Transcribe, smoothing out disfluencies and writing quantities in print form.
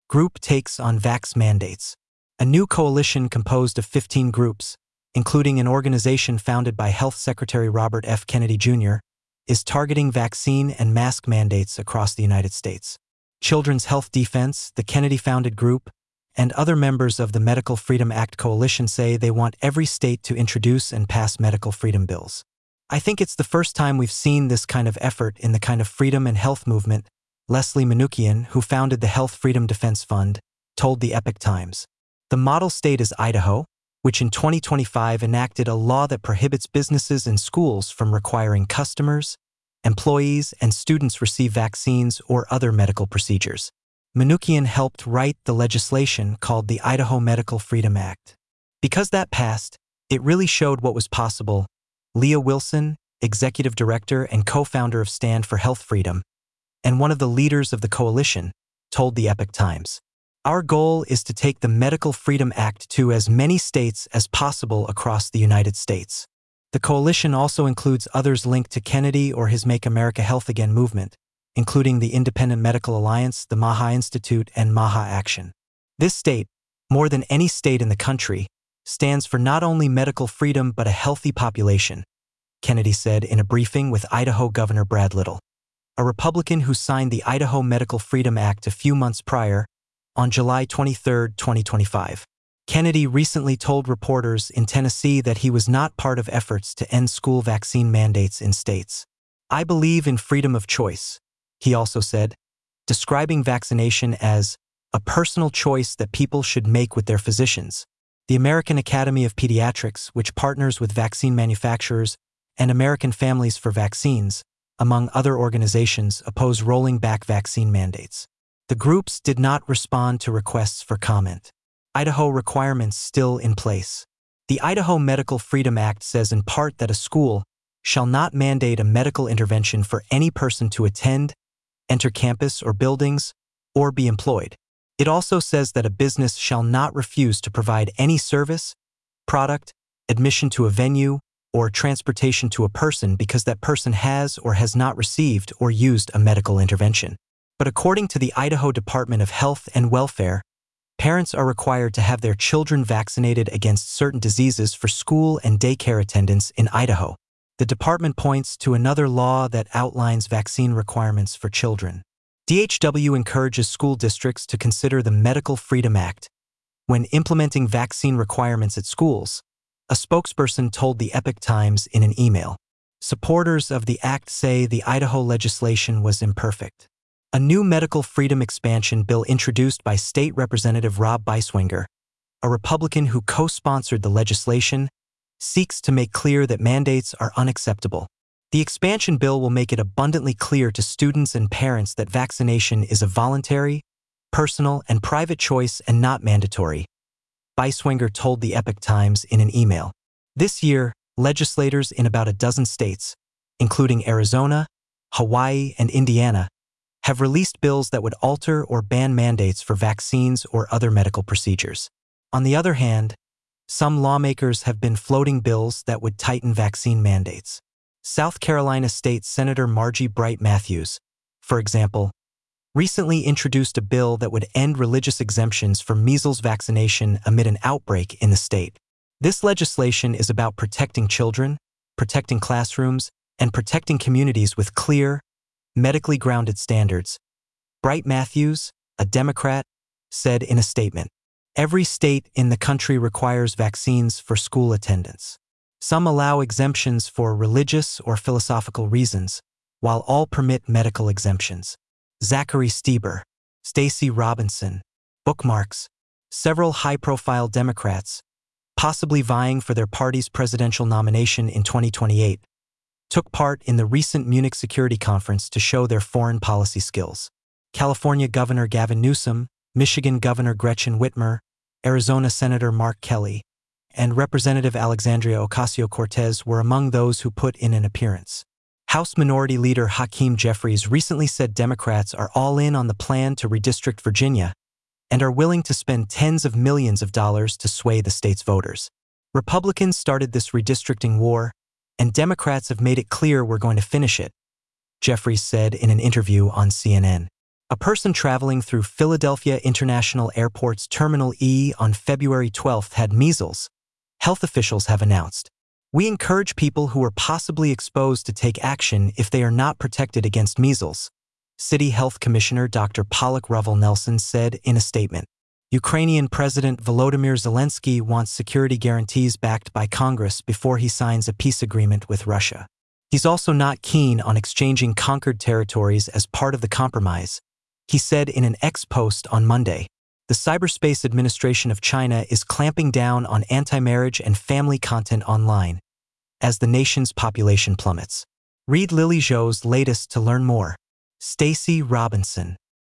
Group takes on vax mandates. A new coalition composed of 15 groups, including an organization founded by Health Secretary Robert F. Kennedy Jr., is targeting vaccine and mask mandates across the United States. Children's Health Defense, the Kennedy-founded group, and other members of the Medical Freedom Act coalition say they want every state to introduce and pass medical freedom bills. I think it's the first time we've seen this kind of effort in the kind of freedom and health movement, Leslie Manookian, who founded the Health Freedom Defense Fund, told the Epoch Times. The model state is Idaho, which in 2025 enacted a law that prohibits businesses and schools from requiring customers, employees, and students receive vaccines or other medical procedures. Manookian helped write the legislation called the Idaho Medical Freedom Act. Because that passed, it really showed what was possible. Leah Wilson, executive director and co-founder of Stand for Health Freedom, and one of the leaders of the coalition, told the Epoch Times. Our goal is to take the Medical Freedom Act to as many states as possible across the United States. The coalition also includes others linked to Kennedy or his Make America Health Again movement, including the Independent Medical Alliance, the MAHA Institute, and MAHA Action. This state, more than any state in the country, stands for not only medical freedom but a healthy population, Kennedy said in a briefing with Idaho Governor Brad Little, a Republican who signed the Idaho Medical Freedom Act a few months prior, on July 23, 2025. Kennedy recently told reporters in Tennessee that he was not part of efforts to end school vaccine mandates in states. I believe in freedom of choice, he also said, describing vaccination as a personal choice that people should make with their physicians. The American Academy of Pediatrics, which partners with vaccine manufacturers and American Families for Vaccines, among other organizations, oppose rolling back vaccine mandates. The groups did not respond to requests for comment. Idaho requirements still in place. The Idaho Medical Freedom Act says in part that a school shall not mandate a medical intervention for any person to attend, enter campus or buildings, or be employed. It also says that a business shall not refuse to provide any service, product, admission to a venue, or transportation to a person because that person has or has not received or used a medical intervention. But according to the Idaho Department of Health and Welfare, parents are required to have their children vaccinated against certain diseases for school and daycare attendance in Idaho. The department points to another law that outlines vaccine requirements for children. DHW encourages school districts to consider the Medical Freedom Act when implementing vaccine requirements at schools, a spokesperson told the Epoch Times in an email. Supporters of the act say the Idaho legislation was imperfect. A new medical freedom expansion bill introduced by State Representative Rob Beiswenger, a Republican who co-sponsored the legislation, seeks to make clear that mandates are unacceptable. The expansion bill will make it abundantly clear to students and parents that vaccination is a voluntary, personal, and private choice and not mandatory, Beiswenger told the Epoch Times in an email. This year, legislators in about a dozen states, including Arizona, Hawaii, and Indiana, have released bills that would alter or ban mandates for vaccines or other medical procedures. On the other hand, some lawmakers have been floating bills that would tighten vaccine mandates. South Carolina State Senator Margie Bright Matthews, for example, recently introduced a bill that would end religious exemptions for measles vaccination amid an outbreak in the state. This legislation is about protecting children, protecting classrooms, and protecting communities with clear, medically grounded standards. Bright Matthews, a Democrat, said in a statement, "Every state in the country requires vaccines for school attendance. Some allow exemptions for religious or philosophical reasons, while all permit medical exemptions." Zachary Stieber, Stacey Robinson, bookmarks, several high-profile Democrats, possibly vying for their party's presidential nomination in 2028, took part in the recent Munich Security Conference to show their foreign policy skills. California Governor Gavin Newsom, Michigan Governor Gretchen Whitmer, Arizona Senator Mark Kelly, and Representative Alexandria Ocasio-Cortez were among those who put in an appearance. House Minority Leader Hakeem Jeffries recently said Democrats are all in on the plan to redistrict Virginia and are willing to spend tens of millions of dollars to sway the state's voters. Republicans started this redistricting war, and Democrats have made it clear we're going to finish it, Jeffries said in an interview on CNN. A person traveling through Philadelphia International Airport's Terminal E on February 12 had measles, health officials have announced. We encourage people who are possibly exposed to take action if they are not protected against measles, City Health Commissioner Dr. Polak Ravel-Nelson said in a statement. Ukrainian President Volodymyr Zelensky wants security guarantees backed by Congress before he signs a peace agreement with Russia. He's also not keen on exchanging conquered territories as part of the compromise, he said in an X post on Monday. The Cyberspace Administration of China is clamping down on anti-marriage and family content online as the nation's population plummets. Read Lily Zhou's latest to learn more. Stacey Robinson.